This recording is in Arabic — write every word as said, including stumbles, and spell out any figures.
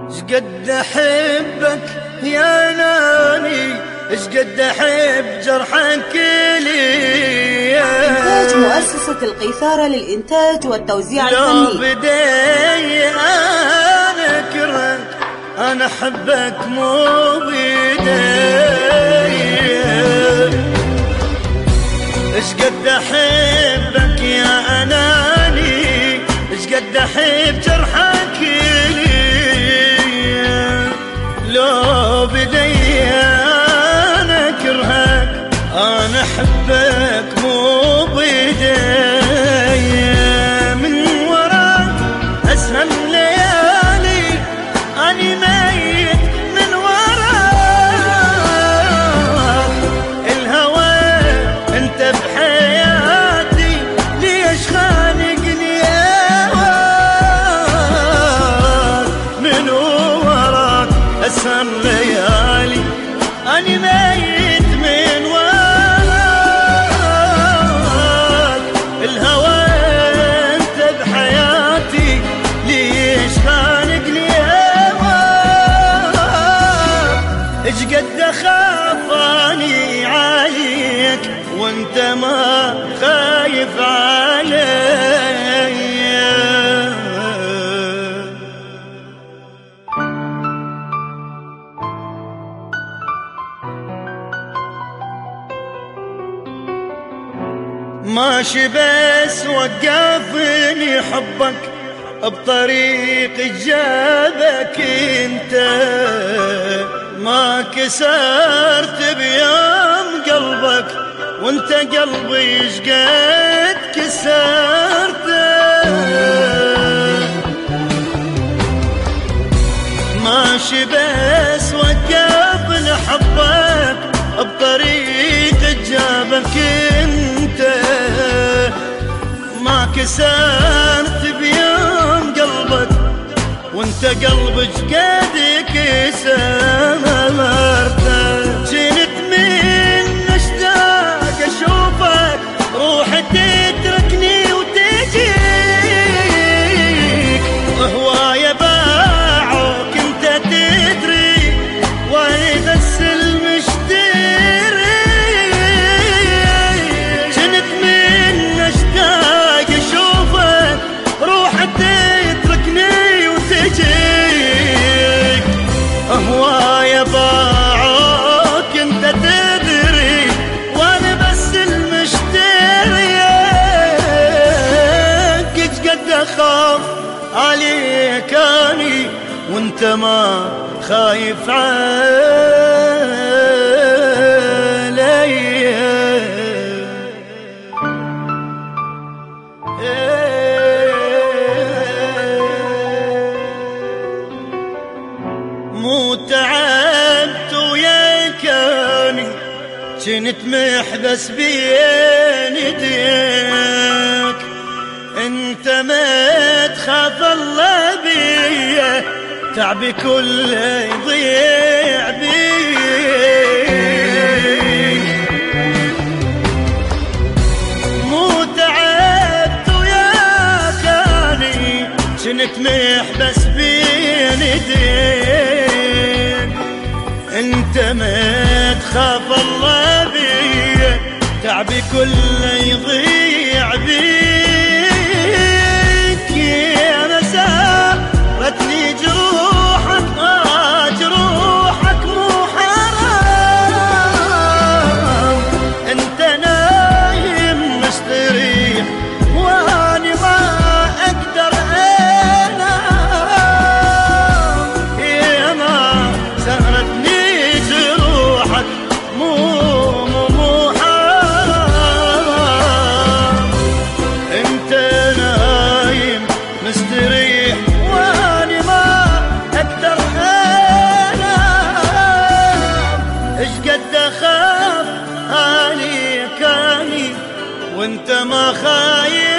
شقد احبك يا ناني، شقد احب جرحك لي. إنتاج مؤسسة القيثارة للإنتاج والتوزيع لو الفني. بدي انا كرهك انا احبك مو بدي. شقد احبك يا اناني، شقد احب جرحك لي. لو بدي انا كرهك انا احبك مو بدي. من وراك اسهل ليالي اني ميت من وراك. الهوى انت بحياتي ليش خانقني هواك. من وراك اسهل ليالي اني ميت من وراك. الهوى انت بحياتي ليش خانقني هواك. اجقد اخاف اني عليك وانت ما خايف علي. ماشي بس وقفني حبك بطريق جابك انت. ما كسرت بيوم قلبك وانت قلبي شقد كسرته. ماشي بس وقفني حبك بطريق جابك انت. ما كسرت بيوم قلبك وانت قلبك قد كسرته. جنت من اشتاق اشوفك روحي تتركني وتجيك. هوايا باعوك انت تدري وانا بس المشتري. جنت من اشتاق اشوفك روحي تتركني وتجيك. هوايا باعوك انت تدري وانا بس المشتري. قد اخاف عليك اني وانت ما خايف علي. مو تعبت وياك اني كنت محبس بين ايديك. انت ما تخاف الله بيا تعبي كله يضيع بيك. مو تعبت وياك اني كنت محبس بين ايديك. انت ما تخاف الله بيا تعبي كله يضيع بيك. يا مسارتني جروحك آه جروحك مو حرام. انت نايم مستريح واني ما اقدر انام. يا ما سهرتني جروحك مو مو مو حرام. انت نايم مستريح واني ما اقدر انام. ايش قد اخاف عليك اني وانت ما خايف